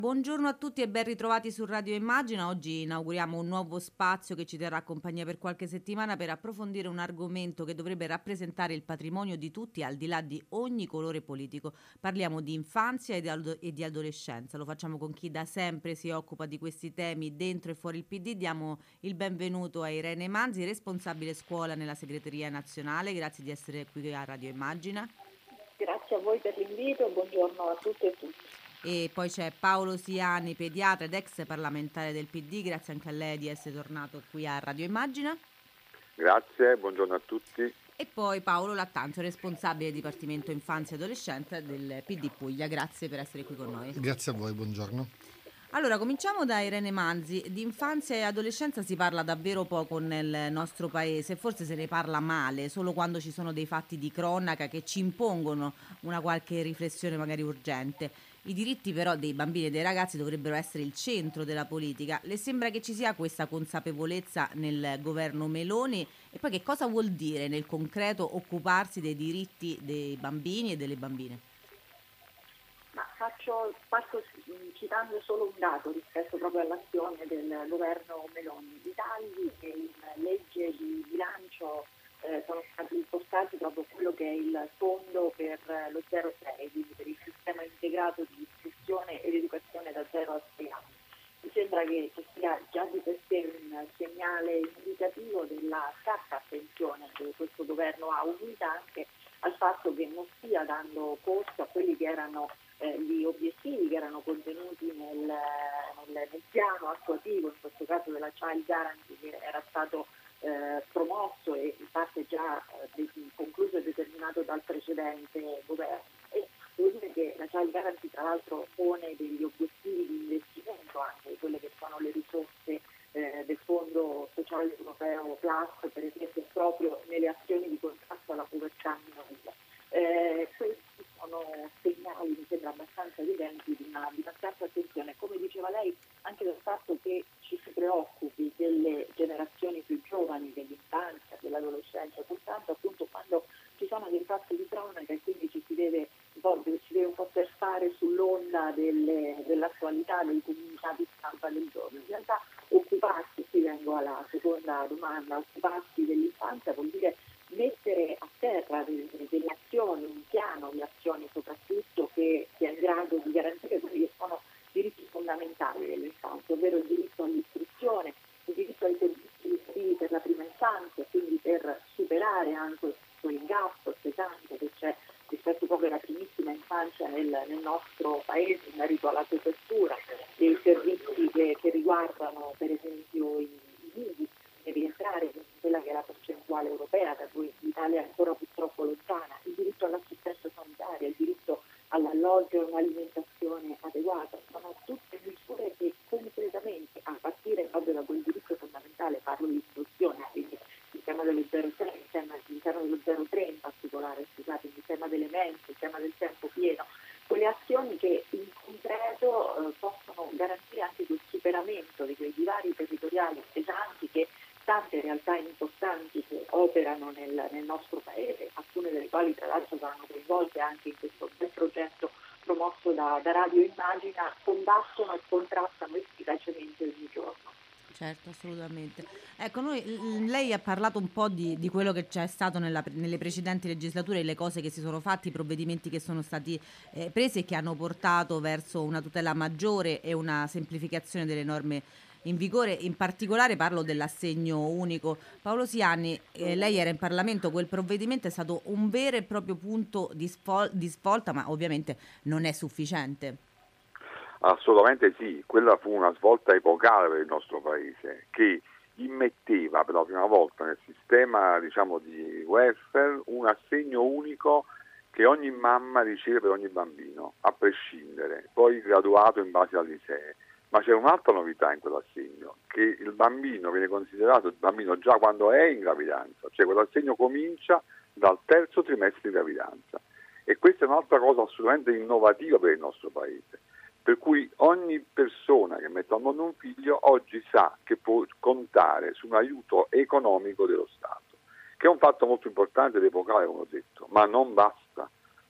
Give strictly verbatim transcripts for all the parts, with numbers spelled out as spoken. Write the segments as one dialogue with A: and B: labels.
A: Buongiorno a tutti e ben ritrovati su Radio Immagina. Oggi inauguriamo un nuovo spazio che ci terrà compagnia per qualche settimana per approfondire un argomento che dovrebbe rappresentare il patrimonio di tutti al di là di ogni colore politico. Parliamo di infanzia e di, ado- e di adolescenza. Lo facciamo con chi da sempre si occupa di questi temi dentro e fuori il P D. Diamo il benvenuto a Irene Manzi, responsabile scuola nella segreteria nazionale. Grazie di essere qui a Radio Immagina.
B: Grazie a voi per l'invito, buongiorno a tutti e tutti.
A: E poi c'è Paolo Siani, pediatra ed ex parlamentare del P D, grazie anche a lei di essere tornato qui a Radio Immagina.
C: Grazie, buongiorno a tutti.
A: E poi Paolo Lattanzio, responsabile Dipartimento Infanzia e Adolescenza del P D Puglia, grazie per essere qui con noi.
D: Grazie a voi, buongiorno.
A: Allora, cominciamo da Irene Manzi. Di infanzia e adolescenza si parla davvero poco nel nostro paese, forse se ne parla male, solo quando ci sono dei fatti di cronaca che ci impongono una qualche riflessione magari urgente. I diritti però dei bambini e dei ragazzi dovrebbero essere il centro della politica. Le sembra che ci sia questa consapevolezza nel governo Meloni? E poi che cosa vuol dire nel concreto occuparsi dei diritti dei bambini e delle bambine?
B: Ma faccio, parto citando solo un dato rispetto proprio all'azione del governo Meloni. I tagli in legge di bilancio eh, sono stati impostati proprio quello che è il fondo per lo zero sei, quindi per il sistema integrato di istruzione ed educazione da zero a sei anni. Mi sembra che, che sia già di per sé un segnale indicativo della scarsa attenzione che questo governo ha, unita anche al fatto che non stia dando corso a quelli che erano eh, gli obiettivi che erano contenuti nel, nel, nel piano attuativo, in questo caso della Child Guarantee, che era stato eh, promosso e in parte già eh, concluso e determinato dal precedente governo. E devo dire che la Child Guarantee tra l'altro pone degli obiettivi di investimento, anche quelle che sono le risorse eh, del Fondo Sociale Europeo Plus, per esempio proprio nelle azioni di contrasto alla povertà minorile. Eh, questi sono segnali, mi sembra abbastanza evidenti, di una, di una scarsa attenzione, come diceva lei, anche del fatto che ci si preoccupi delle generazioni più giovani, dell'infanzia, dell'adolescenza, soltanto appunto quando ci sono dei fatti di cronaca e quindi ci si deve, si deve un po' surfare sull'onda delle, dell'attualità, dei comunicati stampa del giorno. In realtà occuparsi, qui vengo alla seconda domanda, occuparsi dell'infanzia vuol dire mettere a terra delle, delle azioni, un piano di azioni soprattutto che sia in grado di garantire quelli che sono diritti fondamentali dell'infanzia, ovvero il diritto all'istruzione, il diritto ai servizi educativi per la prima infanzia, quindi per superare anche quel gap pesante che c'è rispetto proprio alla primissima infanzia nel, nel nostro paese in merito alla copertura dei servizi che, che riguardano per esempio i, i nidi, e rientrare in quella che è la percentuale europea, da cui l'Italia è ancora purtroppo lontana, il diritto all'assistenza sanitaria, il diritto all'alloggio e un'alimentazione adeguata, sono tutte misure che concretamente, a partire proprio da quel diritto fondamentale, parlo di istruzione, quindi il tema dello zero sei, il tema, il tema dello zero tre in particolare, scusate, il tema delle mense, il tema del tempo pieno, quelle azioni che in concreto eh, possono garantire anche quel superamento di quei divari territoriali pesanti che tante realtà importanti che operano nel, nel nostro paese, alcune delle quali tra l'altro saranno coinvolte anche in questo bel progetto promosso da, da Radio Immagina, combattono e contrastano efficacemente ogni giorno.
A: Certo, assolutamente. Ecco, noi, l- lei ha parlato un po' di, di quello che c'è stato nella pre- nelle precedenti legislature, le cose che si sono fatte, i provvedimenti che sono stati eh, presi e che hanno portato verso una tutela maggiore e una semplificazione delle norme in vigore. In particolare parlo dell'assegno unico. Paolo Siani, eh, lei era in Parlamento, quel provvedimento è stato un vero e proprio punto di, sfol- di svolta, ma ovviamente non è sufficiente.
C: Assolutamente sì, quella fu una svolta epocale per il nostro paese che immetteva per la prima volta nel sistema, diciamo, di welfare un assegno unico che ogni mamma riceve per ogni bambino, a prescindere, poi graduato in base all'I S E E. Ma c'è un'altra novità in quell'assegno, che il bambino viene considerato il bambino già quando è in gravidanza, cioè quell'assegno comincia dal terzo trimestre di gravidanza. E questa è un'altra cosa assolutamente innovativa per il nostro paese. Per cui ogni persona che mette al mondo un figlio oggi sa che può contare su un aiuto economico dello Stato, che è un fatto molto importante ed epocale, come ho detto, ma non basta.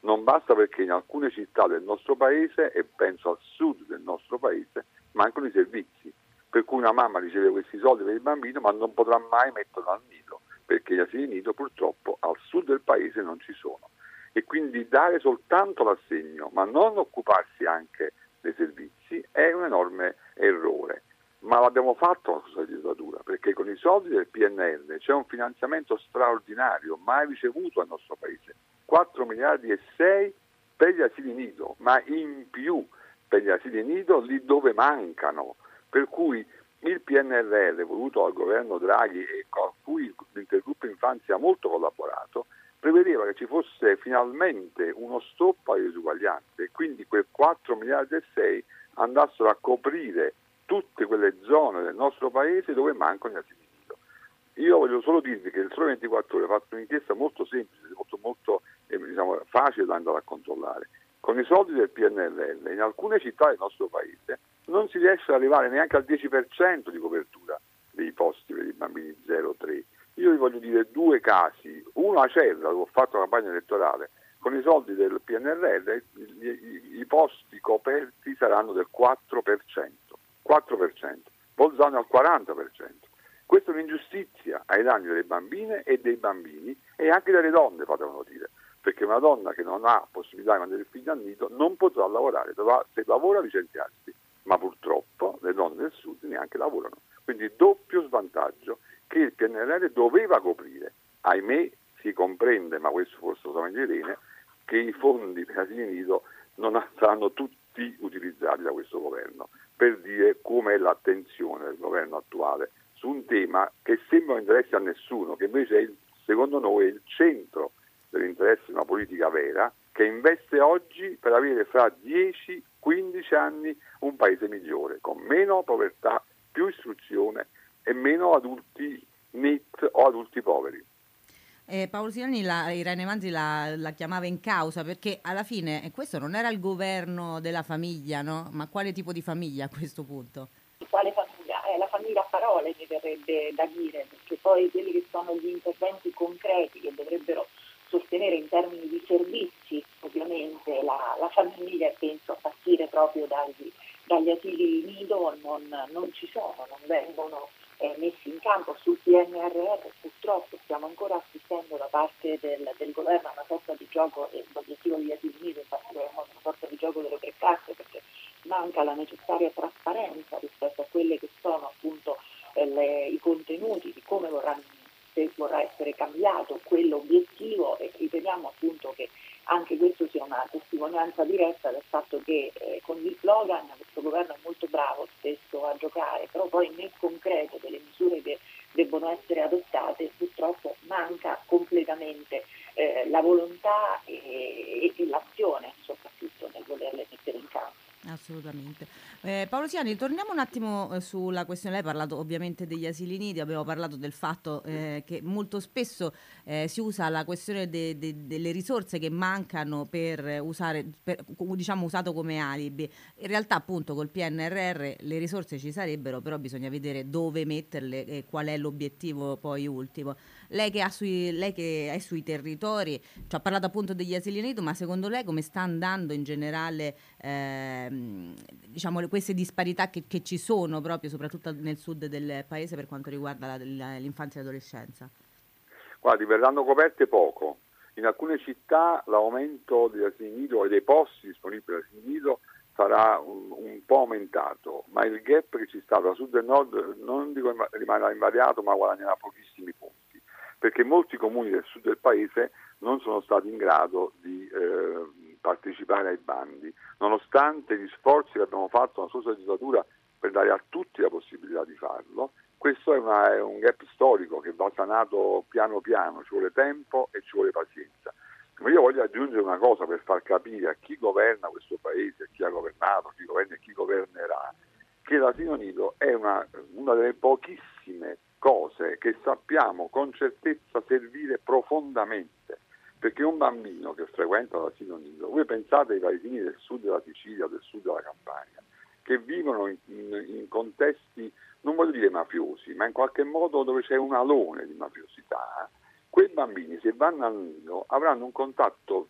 C: Non basta, perché in alcune città del nostro paese, e penso al sud del nostro paese, mancano i servizi, per cui una mamma riceve questi soldi per il bambino ma non potrà mai metterlo al nido, perché gli asili nido purtroppo al sud del paese non ci sono. E quindi dare soltanto l'assegno ma non occuparsi anche dei servizi è un enorme errore. Ma l'abbiamo fatto la scorsa legislatura, perché con i soldi del P N R R c'è un finanziamento straordinario mai ricevuto al nostro paese, quattro miliardi e sei per gli asili nido, ma in più per gli asili nido lì dove mancano, per cui il P N R R voluto dal governo Draghi e con cui l'intergruppo infanzia ha molto collaborato, prevedeva che ci fosse finalmente uno stop alle disuguaglianze, e quindi quei quattro miliardi e sei andassero a coprire tutte quelle zone del nostro paese dove mancano gli asili nido. Io voglio solo dirvi che il Sole ventiquattro Ore ha fatto un'inchiesta molto semplice, molto, molto eh, diciamo, facile da andare a controllare. Con i soldi del P N R R in alcune città del nostro paese non si riesce ad arrivare neanche al dieci per cento di copertura dei posti per i bambini zero tre. Io vi voglio dire due casi, uno a Acerra, dove ho fatto la campagna elettorale, con i soldi del P N R R i, i, i posti coperti saranno del quattro per cento. quattro per cento, Bolzano al quaranta per cento. Questa è un'ingiustizia ai danni delle bambine e dei bambini e anche delle donne, fatevelo dire, perché una donna che non ha possibilità di mandare il figlio al nido non potrà lavorare, dovrà, se lavora, licenziarsi, ma purtroppo le donne del sud neanche lavorano. Quindi doppio svantaggio che il P N R R doveva coprire. Ahimè, si comprende, ma questo forse lo sapete Irene, che i fondi per asili nido non saranno tutti utilizzati da questo governo, per dire come è l'attenzione del governo attuale su un tema che sembra non interessi a nessuno, che invece è il, secondo noi è il centro dell'interesse di una politica vera, che investe oggi per avere fra dieci quindici anni un paese migliore, con meno povertà, più istruzione e meno adulti net o adulti poveri.
A: Eh, Paolo Silani, la, Irene Manzi la, la chiamava in causa perché alla fine eh, questo non era il governo della famiglia, no? Ma quale tipo di famiglia a questo punto?
B: Quale famiglia? È la famiglia a parole, mi verrebbe da dire, perché poi quelli che sono gli interventi concreti che dovrebbero sostenere in termini di servizi ovviamente la, la famiglia, e penso a partire proprio dagli, dagli asili nido, non, non ci sono, non vengono eh, messi in campo. Sul P N R R purtroppo stiamo ancora assistendo da parte del, del governo a una sorta di gioco, e l'obiettivo degli asili nido infatti è una sorta di gioco delle tre carte, perché manca la necessaria trasparenza rispetto a quelle che sono appunto eh, le, i contenuti di come vorranno, se vorrà essere cambiato quell'obiettivo, e riteniamo appunto che anche questo sia una testimonianza diretta del fatto che eh, con gli slogan questo governo è molto bravo spesso a giocare, però poi nel concreto delle misure che debbono essere adottate purtroppo manca completamente eh, la volontà e, e l'azione soprattutto nel volerle mettere in campo.
A: Assolutamente. Eh, Paolo Siani, torniamo un attimo eh, sulla questione. Lei ha parlato ovviamente degli asili nidi, abbiamo parlato del fatto eh, che molto spesso eh, si usa la questione de, de, delle risorse che mancano per usare, per, diciamo usato come alibi. In realtà appunto col P N R R le risorse ci sarebbero, però bisogna vedere dove metterle e qual è l'obiettivo poi ultimo. Lei che, ha sui, lei che è sui territori, ci ha parlato appunto degli asili nido, ma secondo lei come sta andando in generale eh, diciamo queste disparità che, che ci sono proprio soprattutto nel sud del paese per quanto riguarda la, la, l'infanzia e l'adolescenza?
C: Guardi, verranno coperte poco. In alcune città l'aumento degli asili nido e dei posti disponibili agli asili nido sarà un, un po' aumentato, ma il gap che ci sta tra sud e nord non dico rimarrà invariato, ma guadagnerà pochissimi punti, perché molti comuni del sud del paese non sono stati in grado di eh, partecipare ai bandi, nonostante gli sforzi che abbiamo fatto nella scorsa legislatura per dare a tutti la possibilità di farlo. Questo è, una, è un gap storico che va sanato piano piano, ci vuole tempo e ci vuole pazienza. Ma io voglio aggiungere una cosa per far capire a chi governa questo paese, a chi ha governato, a chi governa e chi governerà, che l'asilo nido è una, una delle pochissime cose che sappiamo con certezza servire profondamente. Perché un bambino che frequenta l'asilo nido, voi pensate ai paesini del sud della Sicilia, del sud della Campania, che vivono in, in, in contesti, non voglio dire mafiosi, ma in qualche modo dove c'è un alone di mafiosità, quei bambini se vanno al nido avranno un contatto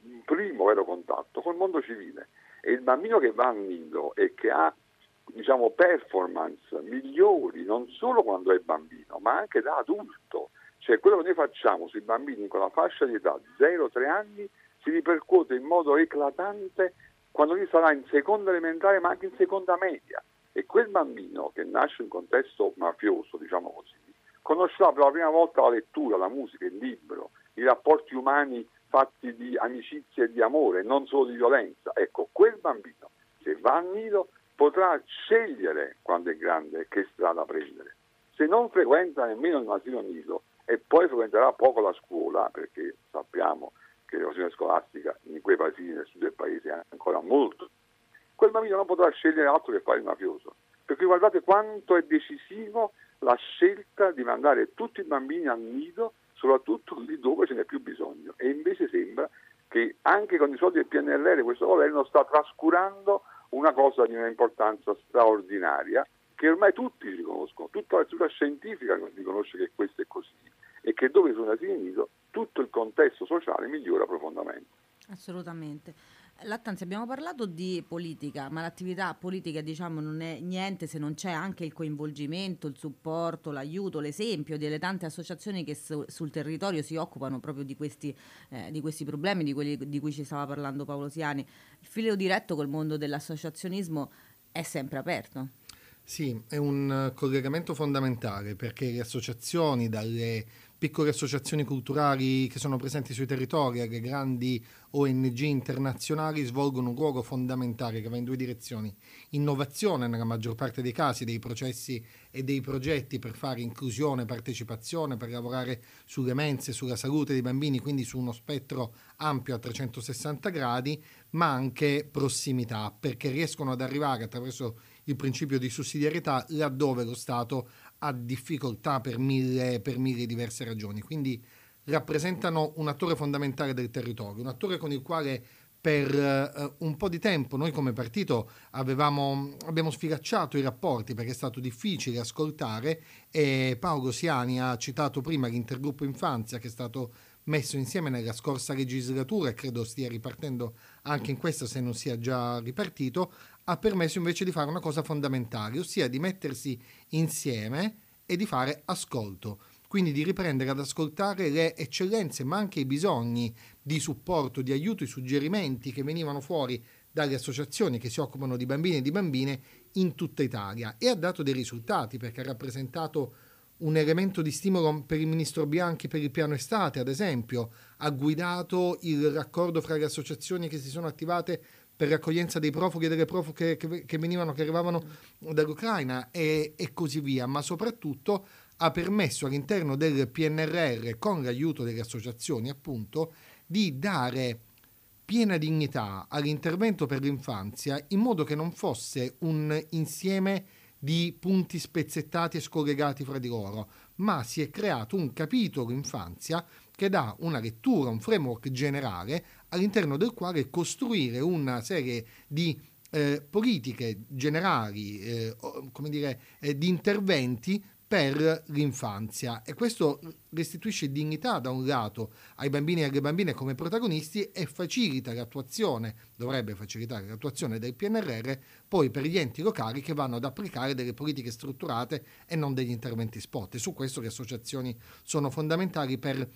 C: un primo vero contatto col mondo civile. E il bambino che va al nido e che ha, diciamo, performance migliori non solo quando è bambino, ma anche da adulto. Cioè quello che noi facciamo sui bambini con la fascia di età zero tre anni si ripercuote in modo eclatante quando lui sarà in seconda elementare ma anche in seconda media. E quel bambino che nasce in contesto mafioso, diciamo così, conoscerà per la prima volta la lettura, la musica, il libro, i rapporti umani fatti di amicizia e di amore, non solo di violenza. Ecco, quel bambino, se va al nido, potrà scegliere quando è grande che strada prendere. Se non frequenta nemmeno un asilo nido e poi frequenterà poco la scuola, perché sappiamo che l'evasione scolastica in quei paesini nel sud del paese è ancora molto, quel bambino non potrà scegliere altro che fare il mafioso. Perché guardate quanto è decisivo la scelta di mandare tutti i bambini al nido, soprattutto lì dove ce n'è più bisogno. E invece sembra che anche con i soldi del P N R R questo governo sta trascurando una cosa di un'importanza straordinaria che ormai tutti riconoscono, tutta la struttura scientifica riconosce che questo è così e che dove sono asili nido tutto il contesto sociale migliora profondamente.
A: Assolutamente. Lattanzi, abbiamo parlato di politica, ma l'attività politica, diciamo, non è niente se non c'è anche il coinvolgimento, il supporto, l'aiuto, l'esempio delle tante associazioni che su, sul territorio si occupano proprio di questi, eh, di questi problemi di, quelli, di cui ci stava parlando Paolo Siani. Il filo diretto col mondo dell'associazionismo è sempre aperto.
D: Sì, è un collegamento fondamentale perché le associazioni, dalle piccole associazioni culturali che sono presenti sui territori alle grandi O N G internazionali, svolgono un ruolo fondamentale che va in due direzioni: innovazione nella maggior parte dei casi dei processi e dei progetti per fare inclusione, partecipazione, per lavorare sulle mense, sulla salute dei bambini, quindi su uno spettro ampio a trecentosessanta gradi, ma anche prossimità, perché riescono ad arrivare attraverso il principio di sussidiarietà laddove lo Stato ha difficoltà per mille, per mille diverse ragioni. Quindi rappresentano un attore fondamentale del territorio, un attore con il quale per uh, un po' di tempo noi come partito avevamo, abbiamo sfilacciato i rapporti perché è stato difficile ascoltare, e Paolo Siani ha citato prima l'intergruppo infanzia che è stato messo insieme nella scorsa legislatura e credo stia ripartendo anche in questa, se non sia già ripartito, ha permesso invece di fare una cosa fondamentale, ossia di mettersi insieme e di fare ascolto, quindi di riprendere ad ascoltare le eccellenze ma anche i bisogni di supporto, di aiuto, i suggerimenti che venivano fuori dalle associazioni che si occupano di bambini e di bambine in tutta Italia, e ha dato dei risultati perché ha rappresentato un elemento di stimolo per il ministro Bianchi per il piano estate, ad esempio, ha guidato il raccordo fra le associazioni che si sono attivate per l'accoglienza dei profughi e delle profughe che, che venivano, che arrivavano dall'Ucraina e, e così via, ma soprattutto ha permesso all'interno del P N R R, con l'aiuto delle associazioni appunto, di dare piena dignità all'intervento per l'infanzia in modo che non fosse un insieme di punti spezzettati e scollegati fra di loro, ma si è creato un capitolo infanzia che dà una lettura, un framework generale all'interno del quale costruire una serie di eh, politiche generali, eh, come dire, eh, di interventi per l'infanzia, e questo restituisce dignità da un lato ai bambini e alle bambine come protagonisti e facilita l'attuazione, dovrebbe facilitare l'attuazione del P N R R poi per gli enti locali che vanno ad applicare delle politiche strutturate e non degli interventi spot. E su questo le associazioni sono fondamentali per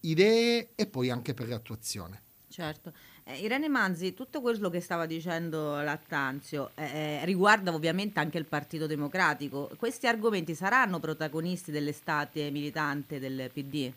D: idee e poi anche per l'attuazione.
A: Certo. Eh, Irene Manzi, tutto quello che stava dicendo Lattanzio eh, riguarda ovviamente anche il Partito Democratico. Questi argomenti saranno protagonisti dell'estate militante del P D?
B: Eh,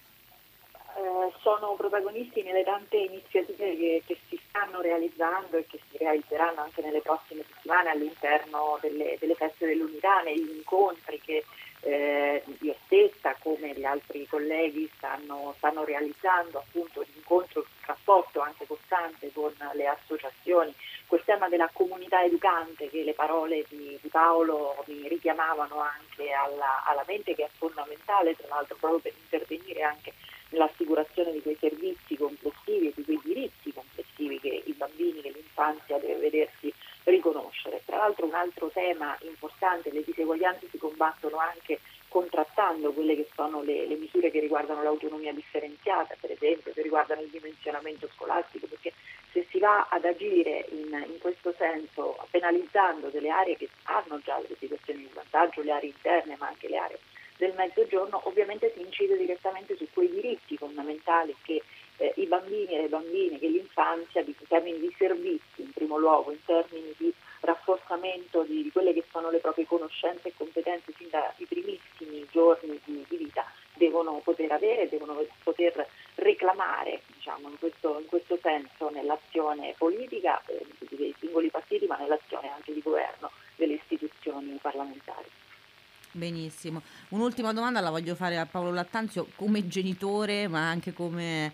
B: sono protagonisti nelle tante iniziative che, che si stanno realizzando e che si realizzeranno anche nelle prossime settimane all'interno delle, delle feste dell'unità, negli incontri che Eh, io stessa come gli altri colleghi stanno, stanno realizzando, appunto l'incontro, il rapporto anche costante con le associazioni, quel tema della comunità educante che le parole di, di Paolo mi richiamavano anche alla, alla mente, che è fondamentale tra l'altro proprio per intervenire anche nell'assicurazione di quei servizi complessivi e di quei diritti complessivi che i bambini, che l'infanzia deve vedersi riconoscere. Tra l'altro un altro tema importante: le diseguaglianze si combattono anche contrattando quelle che sono le, le misure che riguardano l'autonomia differenziata, per esempio, che riguardano il dimensionamento scolastico, perché se si va ad agire in, in questo senso, penalizzando delle aree che hanno già delle situazioni di vantaggio, le aree interne ma anche le aree del mezzogiorno, ovviamente si incide direttamente su quei diritti fondamentali che eh, i bambini e le bambine, che l'infanzia, in termini di servizi in primo luogo, in termini di rafforzamento di, di quelle che sono le proprie conoscenze e competenze fin dai primissimi giorni di, di vita, devono poter avere, devono poter reclamare, diciamo, in questo, in questo senso nell'azione politica eh, dei singoli partiti, ma nell'azione anche di governo delle istituzioni parlamentari.
A: Benissimo. Un'ultima domanda la voglio fare a Paolo Lattanzio come genitore, ma anche come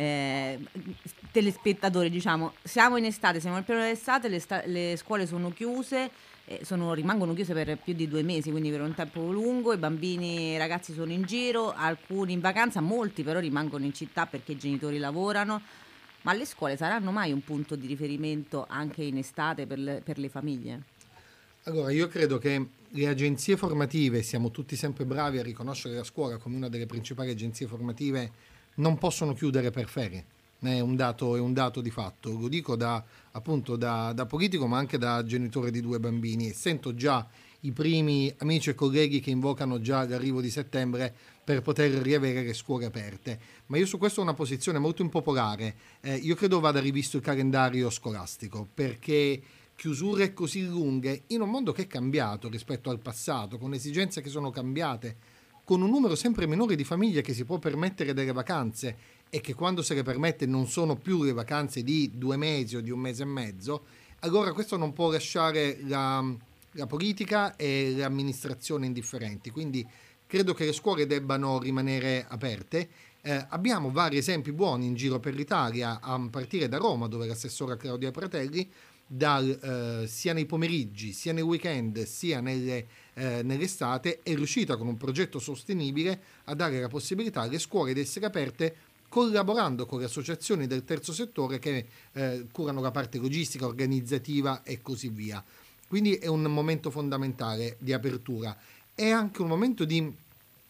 A: eh, telespettatore, diciamo. Siamo in estate, siamo nel pieno dell'estate, le, sta- le scuole sono chiuse, eh, sono- rimangono chiuse per più di due mesi, quindi per un tempo lungo, i bambini e i ragazzi sono in giro, alcuni in vacanza, molti però rimangono in città perché i genitori lavorano. Ma le scuole saranno mai un punto di riferimento anche in estate per le, per le famiglie?
D: Allora, io credo che le agenzie formative, siamo tutti sempre bravi a riconoscere la scuola come una delle principali agenzie formative, non possono chiudere per ferie. È un dato, è un dato di fatto. Lo dico da, appunto da, da politico, ma anche da genitore di due bambini, e sento già i primi amici e colleghi che invocano già l'arrivo di settembre per poter riavere le scuole aperte. Ma io su questo ho una posizione molto impopolare. Eh, io credo vada rivisto il calendario scolastico, perché chiusure così lunghe in un mondo che è cambiato rispetto al passato, con esigenze che sono cambiate, con un numero sempre minore di famiglie che si può permettere delle vacanze e che quando se le permette non sono più le vacanze di due mesi o di un mese e mezzo, allora questo non può lasciare la, la politica e l'amministrazione indifferenti. Quindi credo che le scuole debbano rimanere aperte. Eh, abbiamo vari esempi buoni in giro per l'Italia, a partire da Roma, dove l'assessora Claudia Pratelli dal, eh, sia nei pomeriggi, sia nei weekend, sia nelle, eh, nell'estate, è riuscita con un progetto sostenibile a dare la possibilità alle scuole di essere aperte, collaborando con le associazioni del terzo settore che eh, curano la parte logistica, organizzativa e così via. Quindi è un momento fondamentale di apertura. È anche un momento di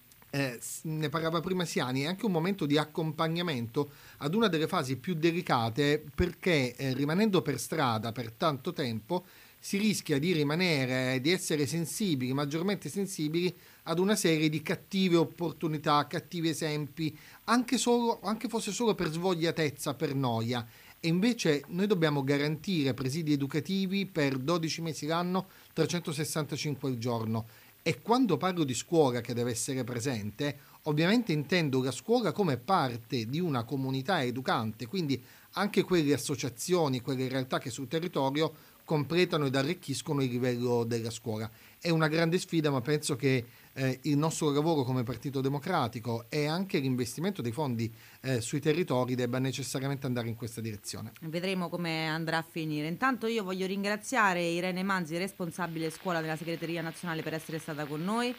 D: Eh, ne parlava prima Siani, è anche un momento di accompagnamento ad una delle fasi più delicate, perché eh, rimanendo per strada per tanto tempo si rischia di rimanere, di essere sensibili, maggiormente sensibili ad una serie di cattive opportunità, cattivi esempi, anche, solo, anche fosse solo per svogliatezza, per noia. E invece noi dobbiamo garantire presidi educativi per dodici mesi l'anno, trecentosessantacinque al giorno. E quando parlo di scuola che deve essere presente, ovviamente intendo la scuola come parte di una comunità educante, quindi anche quelle associazioni, quelle realtà che sul territorio completano ed arricchiscono il livello della scuola. È una grande sfida, ma penso che eh, il nostro lavoro come Partito Democratico e anche l'investimento dei fondi eh, sui territori debba necessariamente andare in questa direzione.
A: Vedremo come andrà a finire. Intanto io voglio ringraziare Irene Manzi, responsabile scuola della segreteria nazionale, per essere stata con noi.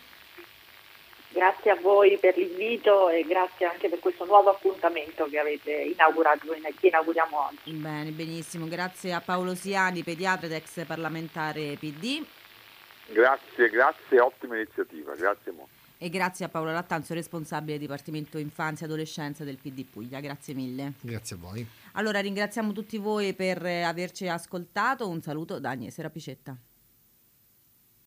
B: Grazie a voi per l'invito e grazie anche per questo nuovo appuntamento che avete inaugurato, che inauguriamo oggi.
A: Bene, benissimo. Grazie a Paolo Siani, pediatra ed ex parlamentare P D.
C: Grazie, grazie, ottima iniziativa, grazie molto.
A: E grazie a Paolo Lattanzio, responsabile Dipartimento Infanzia e Adolescenza del P D Puglia. Grazie mille.
D: Grazie a voi.
A: Allora ringraziamo tutti voi per averci ascoltato. Un saluto da Agnese Rapicetta.